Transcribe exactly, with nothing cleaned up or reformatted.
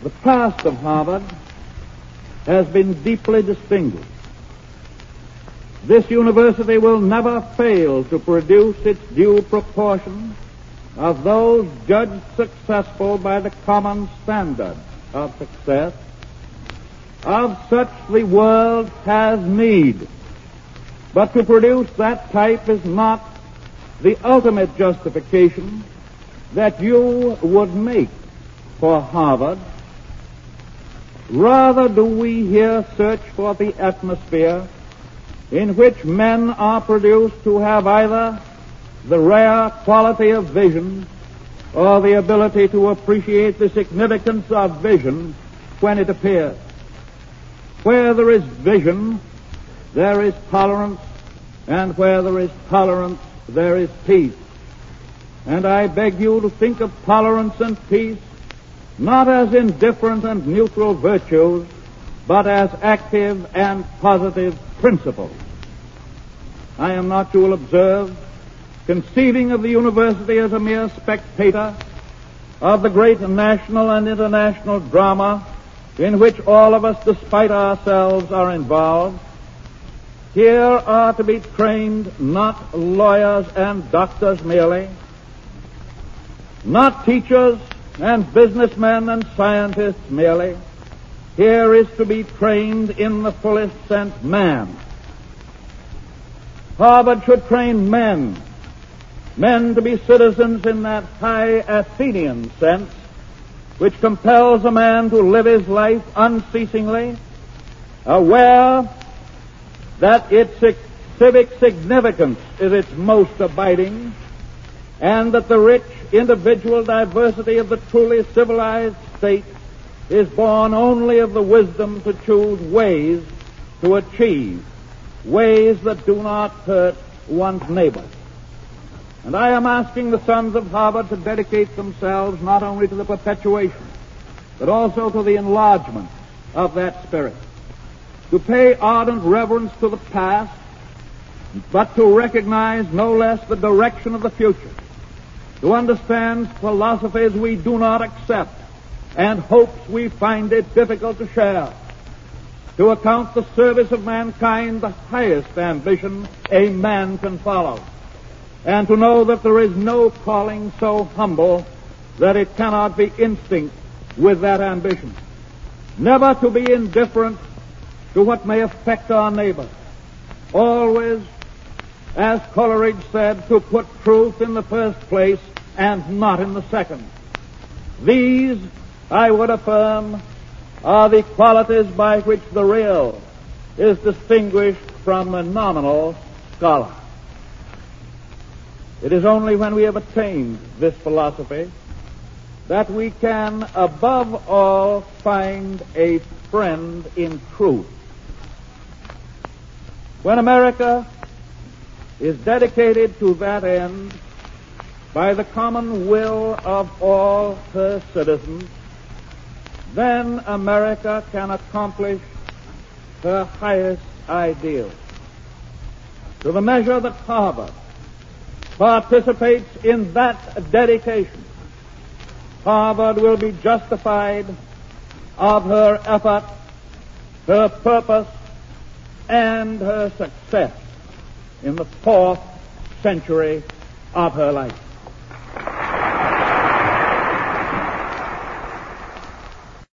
The past of Harvard has been deeply distinguished. This university will never fail to produce its due proportion of those judged successful by the common standard of success. Of such the world has need. But to produce that type is not the ultimate justification that you would make for Harvard. Rather do we here search for the atmosphere in which men are produced to have either the rare quality of vision or the ability to appreciate the significance of vision when it appears. Where there is vision, there is tolerance, and where there is tolerance, there is peace. And I beg you to think of tolerance and peace not as indifferent and neutral virtues, but as active and positive principles. I am not, you will observe, conceiving of the university as a mere spectator of the great national and international drama in which all of us, despite ourselves, are involved. Here are to be trained not lawyers and doctors merely, not teachers and businessmen and scientists merely. Here is to be trained in the fullest sense man. Harvard should train men, men to be citizens in that high Athenian sense which compels a man to live his life unceasingly, aware that its civic significance is its most abiding, and that the rich individual diversity of the truly civilized state is born only of the wisdom to choose ways to achieve, ways that do not hurt one's neighbor. And I am asking the sons of Harvard to dedicate themselves not only to the perpetuation, but also to the enlargement of that spirit, to pay ardent reverence to the past, but to recognize no less the direction of the future, to understand philosophies we do not accept and hopes we find it difficult to share, to account the service of mankind the highest ambition a man can follow, and to know that there is no calling so humble that it cannot be instinct with that ambition. Never to be indifferent to what may affect our neighbor. Always, as Coleridge said, to put truth in the first place and not in the second. These, I would affirm, are the qualities by which the real is distinguished from the nominal scholar. It is only when we have attained this philosophy that we can, above all, find a friend in truth. When America is dedicated to that end by the common will of all her citizens, then America can accomplish her highest ideals. To the measure that Harvard participates in that dedication, Harvard will be justified of her effort, her purpose, and her success in the fourth century of her life.